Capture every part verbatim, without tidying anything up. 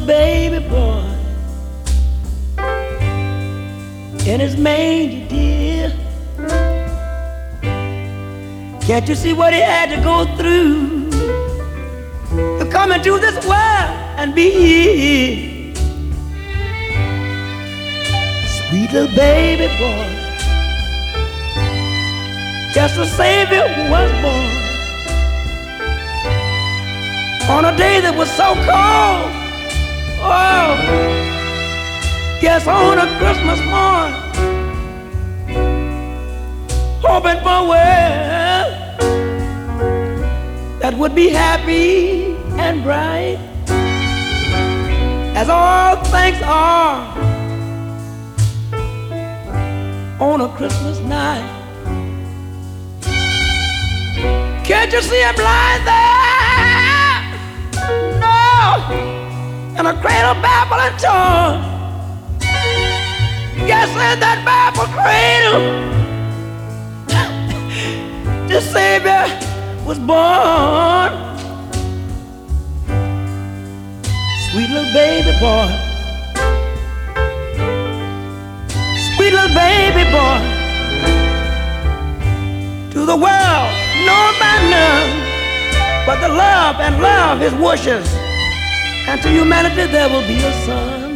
baby boy in his manger, dear. Can't you see what he had to go through to come into this world and be here? Sweet little baby boy, just a Savior was born on a day that was so cold. Oh, yes, on a Christmas morn, hoping for a world that would be happy and bright, as all things are on a Christmas night. Can't you see him lying there? No, in a cradle babbling torn. Yes, in that Bible cradle, the Savior was born. Sweet little baby boy, sweet little baby boy, to the world known by none, but the love and love his wishes, and to humanity there will be a son.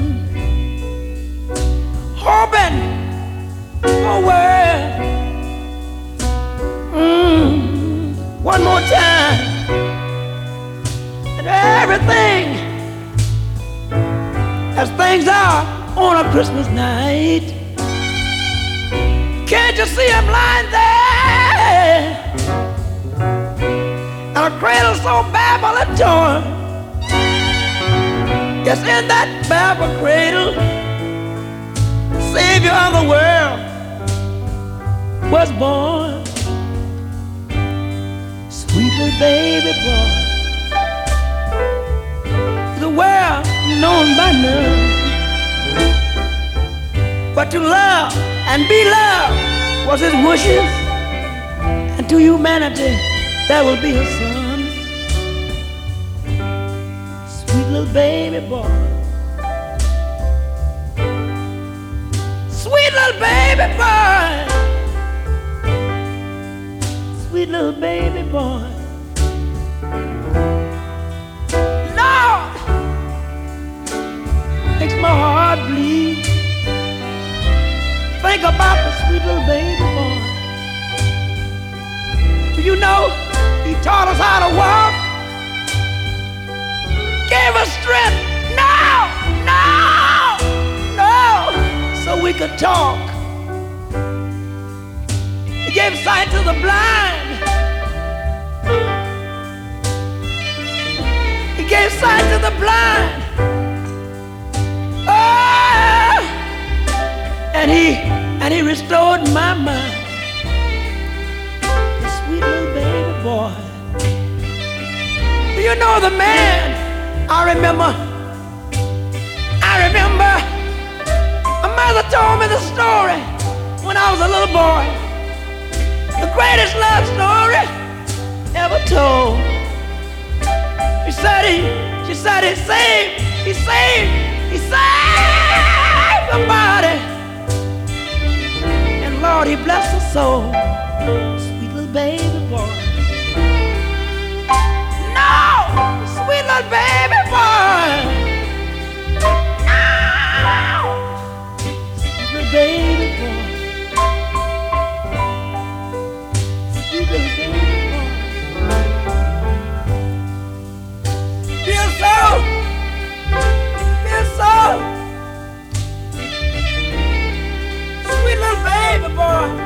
Hoping for a word, mm, one more time, and everything as things are on a Christmas night. Can't you see him lying there in a cradle so babbling torn? Yes, in that Bible cradle, Savior of the world was born. Sweet little baby boy, the world known by none, but to love and be loved was his wishes, and to humanity there will be a son. Sweet little baby boy, sweet little baby boy, sweet little baby boy. Lord, makes my heart bleed. Think about the sweet little baby boy. Do you know he taught us how to walk? Gave us strength. No, no, no, so we could talk. He gave sight to the blind. He gave sight to the blind. Oh, and he and he restored my mind. The sweet little baby boy. Do you know the man? I remember. I remember. My mother told me the story when I was a little boy. The greatest love story ever told. She said he, she said he saved, he saved, he saved somebody. And Lord, he blessed her soul. Sweet little baby boy. No, sweet little baby boy. Baby boy, sweet little baby boy, feel so, feel so, sweet little baby boy.